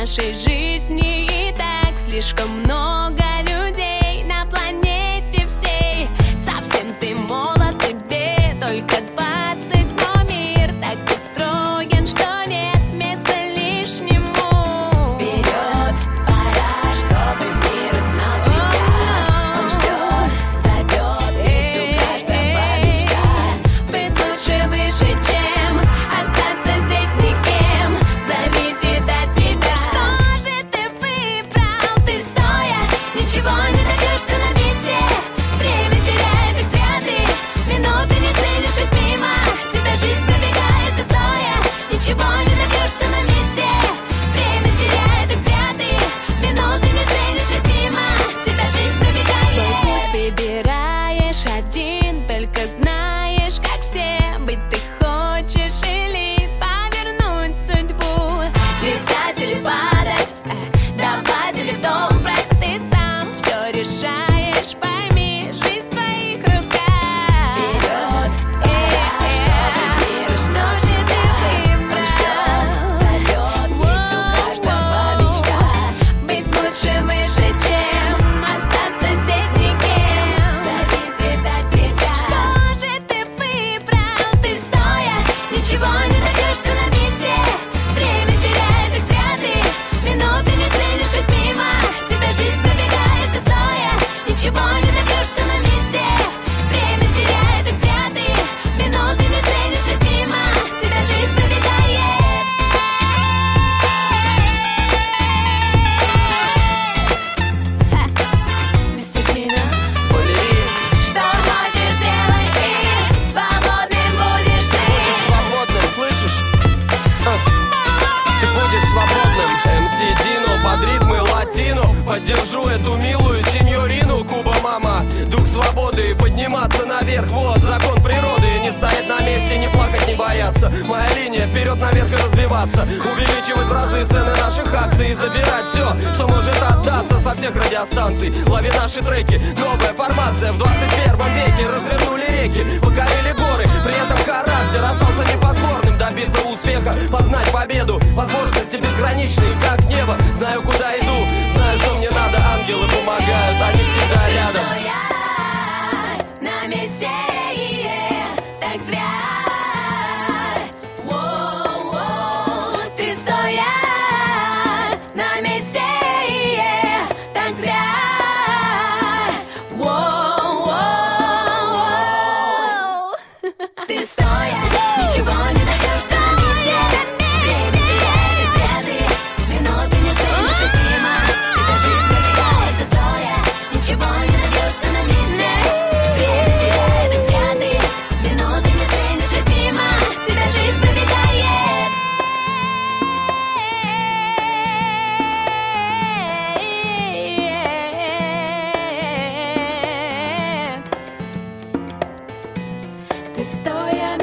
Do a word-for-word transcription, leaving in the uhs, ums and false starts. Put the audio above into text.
нашей жизни и так слишком много людей на планете всей. Совсем ты молод, тебе только двадцать, но мир так устроен, что нет места лишнему. Вперед, пора, чтобы мир узнал тебя. Он ждет, зовет, есть у каждого мечта. Быть лучше, выше, чем остаться здесь никем. Зависит от тебя. Что же ты выбрал? Ты стоя, ничего не добьешься на месте. Время теряет, как зря ты минуты не ценишь, ведь мимо тебя жизнь пробегает. Ты стоя, ничего не добьешься на месте. Время теряет, как зря ты минуты не ценишь, ведь мимо тебя жизнь пробегает. Свой путь выбираешь один, только знаешь, как все быть ты хочешь или повернуть судьбу. Летать или падать, э, давать или в долг брать, ты сам все решаешь, пойми, жизнь в твоих руках. Вперед, Э, чтобы мир э, Что узнал же ты тебя. Он выбрал? ждет, зовет, есть у каждого мечта. Быть лучше, выше, чем остаться здесь никем. Зависит от тебя. Что же ты выбрал? Ты стоя, ничего не добьешься на месте. Время теряет, как зря ты минуты не ценишь, ведь мимо тебя жизнь пробегает. Ты стоя, ничего не добьешься на месте. Время теряет, как зря ты минуты не ценишь, ведь мимо тебя жизнь пробегает. Мистер Дина, Балерин, что хочешь, делай ты, свободным будешь ты. свободным, слышишь? А, Ты будешь свободным. эм си Дино под ритмы латино. Поддержу эту милую сеньорину. Куба мама, дух свободы. И подниматься наверх, вот закон природы. Не стоять на месте, не плакать, не бояться. Моя линия вперед наверх и развиваться. Увеличивать в разы цены наших акций. И забирать все, что может отдаться со всех радиостанций. Лови наши треки, новая формация. В двадцать первом веке развернули реки, покорили горы. При этом характер остался непокорным. Добиться успеха, познать победу. Возможности безграничные, как небо. Знаю, куда иду, знаю, что мне надо. Ангелы помогают, они всегда рядом. Стоять на месте, так зря. Воу-воу. Ты стоя на месте, так зря. Воу-воу. Ты стоя, ничего не добьешься на месте. Время теряет, как зря ты минуты не ценишь, ведь мимо тебя жизнь пробегает. Ты стоя, ничего не добьешься на месте. Время теряет, как зря ты минуты не ценишь, ведь мимо тебя жизнь пробегает. Ты стоя